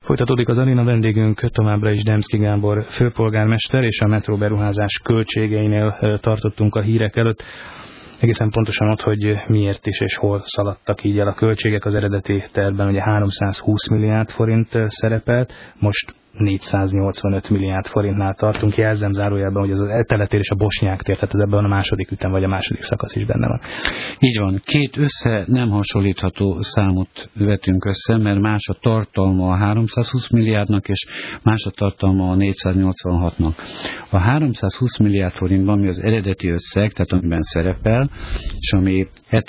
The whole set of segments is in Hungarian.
Folytatódik az aréna, vendégünk továbbra is Demszky Gábor főpolgármester, és a metró beruházás költségeinél tartottunk a hírek előtt. Egészen pontosan ott, hogy miért is és hol szaladtak így el a költségek. Az eredeti tervben ugye 320 milliárd forint szerepelt, most 485 milliárd forintnál tartunk. Jelzem zárójelben, hogy ez az Eteletér és a Bosnyák tér, tehát ebben a második ütem vagy a második szakasz is benne van. Így van. Két nem hasonlítható számot vetünk össze, mert más a tartalma a 320 milliárdnak, és más a tartalma a 486-nak. A 320 milliárd forintban, ami az eredeti összeg, tehát amiben szerepel, és ami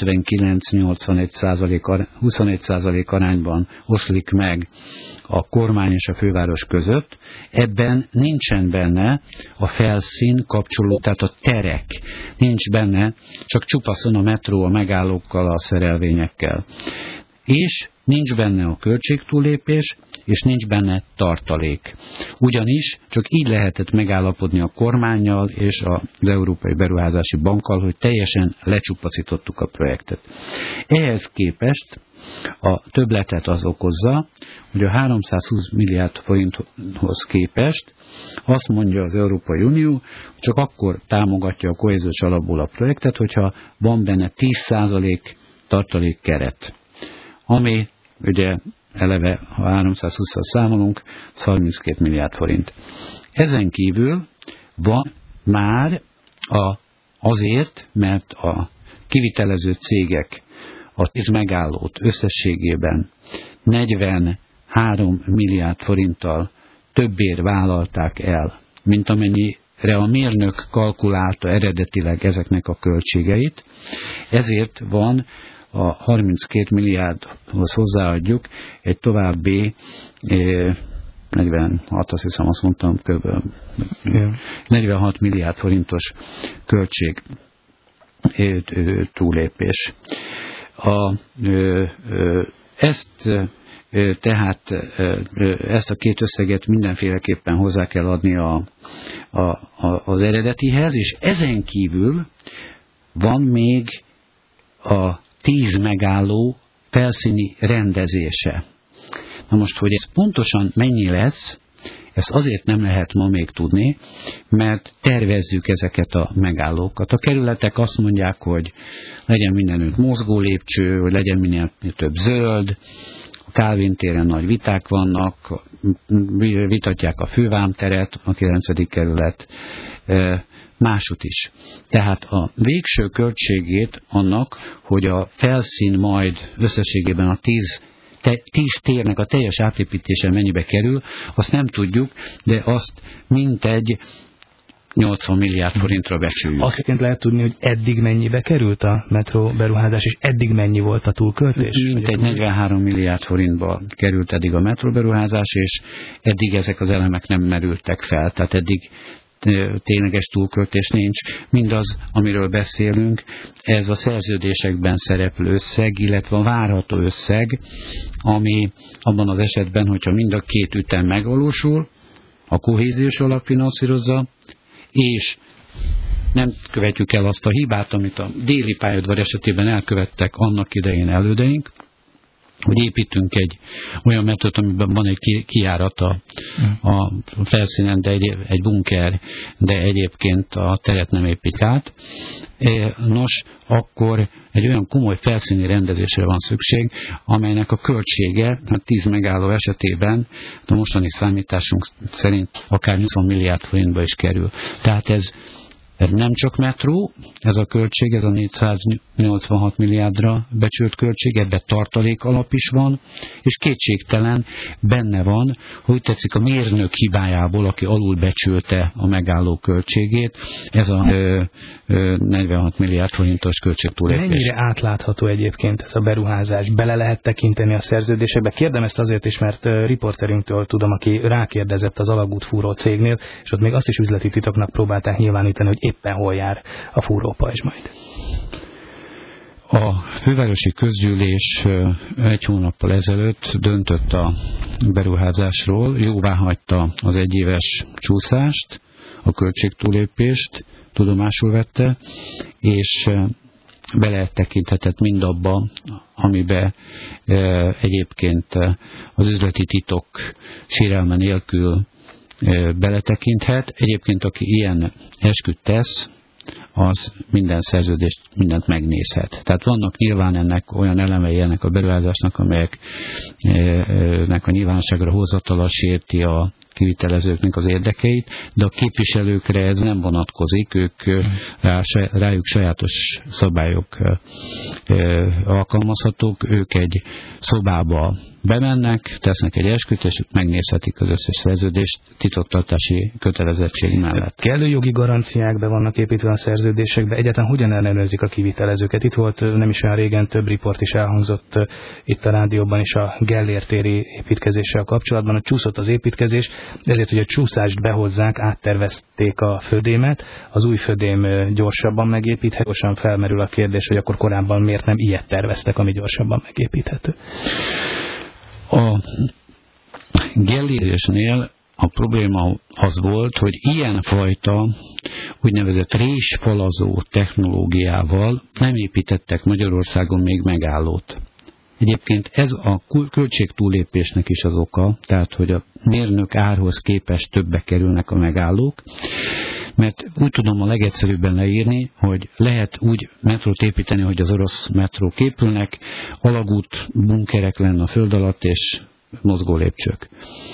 79-81% arányban oszlik meg a kormány és a főváros között, ebben nincsen benne a felszín kapcsoló, tehát a terek. Nincs benne, csak csupaszon a metró a megállókkal, a szerelvényekkel. És nincs benne a költségtúllépés, és nincs benne tartalék. Ugyanis csak így lehetett megállapodni a kormánnyal és az Európai Beruházási Bankkal, hogy teljesen lecsupaszítottuk a projektet. Ehhez képest a többletet az okozza, hogy a 320 milliárd forinthoz képest azt mondja az Európai Unió, csak akkor támogatja a kohéziós alapból a projektet, hogyha van benne 10% tartalék keret. Ami ugye eleve, ha 320-szal számolunk, az 32 milliárd forint. Ezen kívül van már azért, mert a kivitelező cégek a 10 megállót összességében 43 milliárd forinttal többért vállalták el, mint amennyire a mérnök kalkulálta eredetileg ezeknek a költségeit. Ezért van a 32 milliárdhoz hozzáadjuk egy további 46, azt hiszem azt mondtam, kb. 46 milliárd forintos költség túlépés. Ezt a két összeget mindenféleképpen hozzá kell adni az eredetihez, és ezen kívül van még a 10 megálló felszíni rendezése. Na most, hogy ez pontosan mennyi lesz, ezt azért nem lehet ma még tudni, mert tervezzük ezeket a megállókat. A kerületek azt mondják, hogy legyen mindenütt mozgó lépcső, hogy legyen minél több zöld, a Kálvin téren nagy viták vannak, vitatják a fővámteret, a 9. kerület, másút is. Tehát a végső költségét annak, hogy a felszín majd összességében a 10 térnek a teljes átépítése mennyibe kerül, azt nem tudjuk, de azt mintegy 80 milliárd forintra becsüljük. Azt lehet tudni, hogy eddig mennyibe került a metró beruházás, és eddig mennyi volt a túlköltés? Mintegy 43 milliárd forintba került eddig a metró beruházás, és eddig ezek az elemek nem merültek fel, tehát eddig tényleges túlköltés nincs. Mindaz, amiről beszélünk, ez a szerződésekben szereplő összeg, illetve a várható összeg, ami abban az esetben, hogyha mind a két ütem megvalósul, a kohéziós alap finanszírozza, és nem követjük el azt a hibát, amit a déli pályaudvar esetében elkövettek annak idején elődeink, hogy építünk egy olyan metrót, amiben van egy kijárat a felszínen, de egy bunker, de egyébként a teret nem épít át. Nos, akkor egy olyan komoly felszíni rendezésre van szükség, amelynek a költsége a 10 megálló esetében a mostani számításunk szerint akár 80 milliárd forintba is kerül. Tehát ez nem csak metró, ez a költség, ez a 486 milliárdra becsült költség, ebben tartalék alap is van, és kétségtelen benne van, hogy tetszik a mérnök hibájából, aki alul becsülte a megálló költségét, ez a 46 milliárd forintos költségtúlépés. Mennyire átlátható egyébként ez a beruházás? Bele lehet tekinteni a szerződésekbe? Kérdem ezt azért is, mert riporterünktől tudom, aki rákérdezett az alagútfúró cégnél, és ott még azt is üzleti titoknak próbálták nyilvánítani, hogy éppen hol jár a fúrópajzs majd. A fővárosi közgyűlés egy hónappal ezelőtt döntött a beruházásról, jóváhagyta az egyéves csúszást, a költségtúlépést, tudomásul vette, és beletekinthetett mindabba, amiben egyébként az üzleti titok sérelme nélkül beletekinthet. Egyébként, aki ilyen esküt tesz, az minden szerződést, mindent megnézhet. Tehát vannak nyilván ennek olyan elemei ennek a beruházásnak, amelyeknek a nyilvánosságra hozatala sérti a kivitelezőknek az érdekeit, de a képviselőkre ez nem vonatkozik, ők rájuk sajátos szabályok alkalmazhatók, ők egy szobába bemennek, tesznek egy esküt, és megnézhetik az összes szerződést titoktartási kötelezettség mellett. Kellő jogi garanciák be vannak építve a szerződésekbe, egyáltalán hogyan ellenőrzik a kivitelezőket? Itt volt nem is olyan régen több riport is elhangzott itt a rádióban is a Gellért téri építkezéssel kapcsolatban, hogy csúszott az építkezés, de ezért, hogy a csúszást behozzák, áttervezték a födémet, az új födém gyorsabban megépíthető, gyorsan felmerül a kérdés, hogy akkor korábban miért nem ilyet terveztek, ami gyorsabban megépíthető. A Gellérésnél a probléma az volt, hogy ilyenfajta úgynevezett résfalazó technológiával nem építettek Magyarországon még megállót. Egyébként ez a költségtúlépésnek is az oka, tehát hogy a mérnök árhoz képest többe kerülnek a megállók, mert úgy tudom a legegyszerűbben leírni, hogy lehet úgy metrót építeni, hogy az orosz metrók épülnek, alagút, bunkerek lenne a föld alatt, és mozgó lépcsők.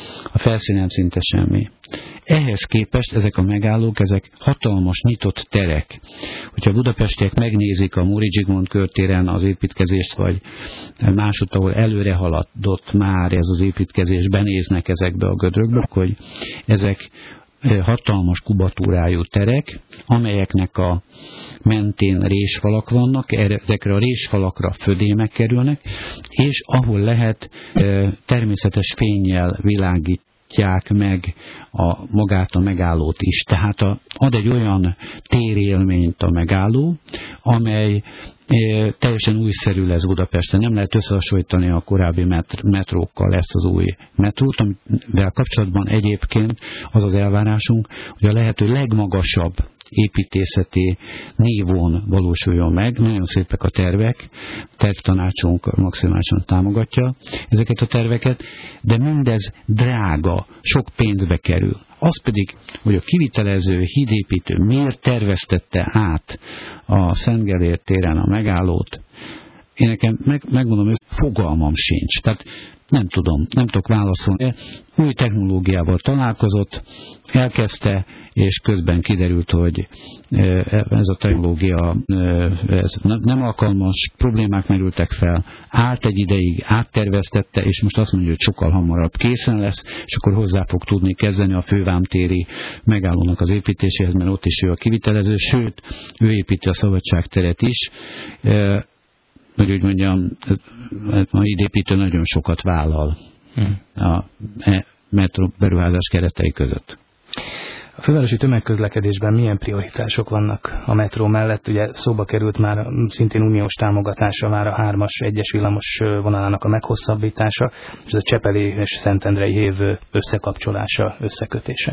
A felszínen szinte semmi. Ehhez képest ezek a megállók, ezek hatalmas nyitott terek. Hogyha budapestiek megnézik a Móri Zsigmond körtéren az építkezést, vagy másút, ahol előre haladott már ez az építkezés, benéznek ezekbe a gödrökbe, hogy ezek hatalmas kubatúrájú terek, amelyeknek a mentén résfalak vannak, ezekre a résfalakra födémek kerülnek, és ahol lehet természetes fénnyel világítják meg magát a megállót is. Tehát ad egy olyan térélményt a megálló, amely teljesen újszerű lesz Budapesten. Nem lehet összehasonlítani a korábbi metrókkal ezt az új metrót, amivel kapcsolatban egyébként az az elvárásunk, hogy a lehető legmagasabb építészeti nívón valósuljon meg. Nagyon szépek a tervek, tervtanácsunk maximálisan támogatja ezeket a terveket, de mindez drága, sok pénzbe kerül. Az pedig, hogy a kivitelező, hídépítő miért terveztette át a Szent Gellért téren a megállót, én nekem megmondom, hogy fogalmam sincs. Tehát nem tudok válaszolni. Új technológiával találkozott, elkezdte, és közben kiderült, hogy ez a technológia ez nem alkalmas, problémák merültek fel, állt egy ideig, átterveztette, és most azt mondja, hogy sokkal hamarabb készen lesz, és akkor hozzá fog tudni kezdeni a fővámtéri megállónak az építéséhez, mert ott is ő a kivitelező, sőt, ő építi a Szabadságteret is. Hogy úgy mondjam, a hídépítő nagyon sokat vállal a metró beruházás keretei között. A fővárosi tömegközlekedésben milyen prioritások vannak a metró mellett? Ugye szóba került már szintén uniós támogatása, már a 3-as 1-es villamos vonalának a meghosszabbítása, és a Csepeli és Szentendrei hév összekapcsolása, összekötése.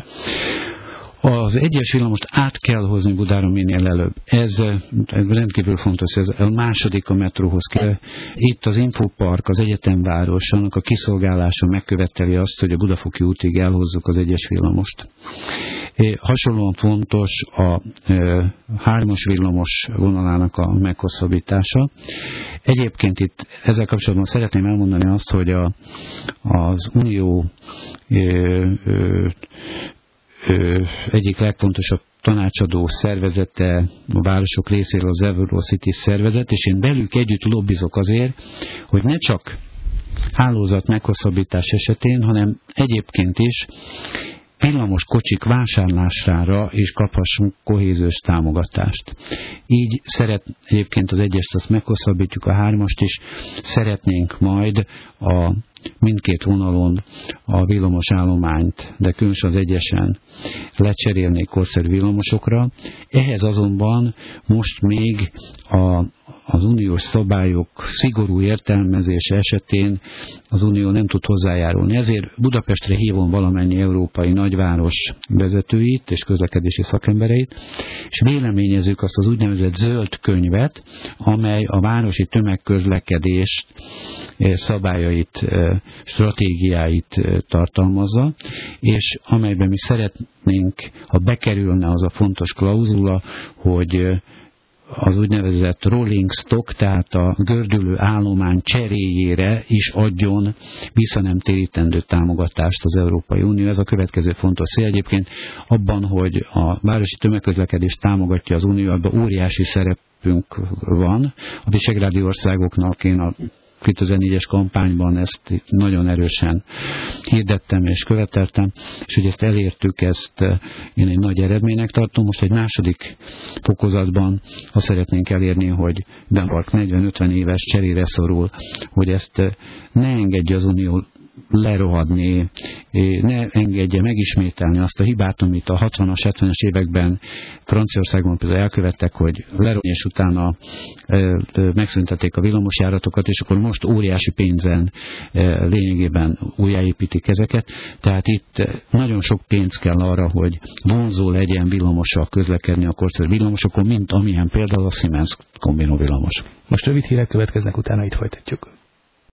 Az 1-es villamost át kell hozni Budára minél előbb. Ez rendkívül fontos, ez a második a metróhoz kell. Itt az Infopark, az egyetemváros, annak a kiszolgálása megköveteli azt, hogy a Budafoki útig elhozzuk az 1-es villamost. Hasonlóan fontos a 3-as villamos vonalának a meghosszabbítása. Egyébként itt ezzel kapcsolatban szeretném elmondani azt, hogy az Unió egyik legfontosabb tanácsadó szervezete a városok részéről az Eurocity szervezet, és én velük együtt lobbizok azért, hogy ne csak hálózat meghosszabbítás esetén, hanem egyébként is villamos kocsik vásárlására is kaphassunk kohéziós támogatást. Így egyébként az 1-est azt meghosszabbítjuk, a 3-ast is, szeretnénk majd mindkét vonalon a villamos állományt, de különösen az 1-esen lecserélni korszerű villamosokra. Ehhez azonban most még az uniós szabályok szigorú értelmezése esetén az unió nem tud hozzájárulni. Ezért Budapestre hívom valamennyi európai nagyváros vezetőit és közlekedési szakembereit, és véleményezzük azt az úgynevezett zöld könyvet, amely a városi tömegközlekedést szabályait, stratégiáit tartalmazza, és amelyben mi szeretnénk, ha bekerülne az a fontos klauzula, hogy az úgynevezett rolling stock, tehát a gördülő állomány cseréjére is adjon visszanemtérítendő támogatást az Európai Unió. Ez a következő fontos cél. Egyébként abban, hogy a városi tömegközlekedést támogatja az Unió, abban óriási szerepünk van. A visegrádi országoknak én a 2004-es kampányban ezt nagyon erősen hirdettem és követeltem, és hogy ezt elértük, ezt én egy nagy eredménynek tartom. Most egy második fokozatban azt szeretnénk elérni, hogy Benpark 40-50 éves cserére szorul, hogy ezt ne engedje az Unió lerohadni, ne engedje megismételni azt a hibát, amit a 60-as, 70-es években Franciaországban például elkövettek, hogy lerohadni, és utána megszüntették a villamosjáratokat, és akkor most óriási pénzen lényegében újjáépítik ezeket. Tehát itt nagyon sok pénz kell arra, hogy vonzó legyen villamossal közlekedni a korszerű villamosokon, mint amilyen például a Siemens kombinó villamos. Most rövid hírek következnek, utána itt folytatjuk.